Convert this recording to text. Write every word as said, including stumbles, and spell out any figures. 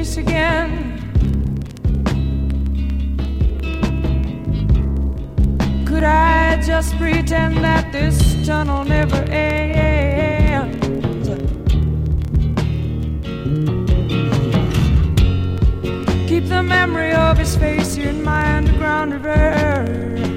face again. Could I just pretend that this tunnel never ends? Keep the memory of his face here in my underground river.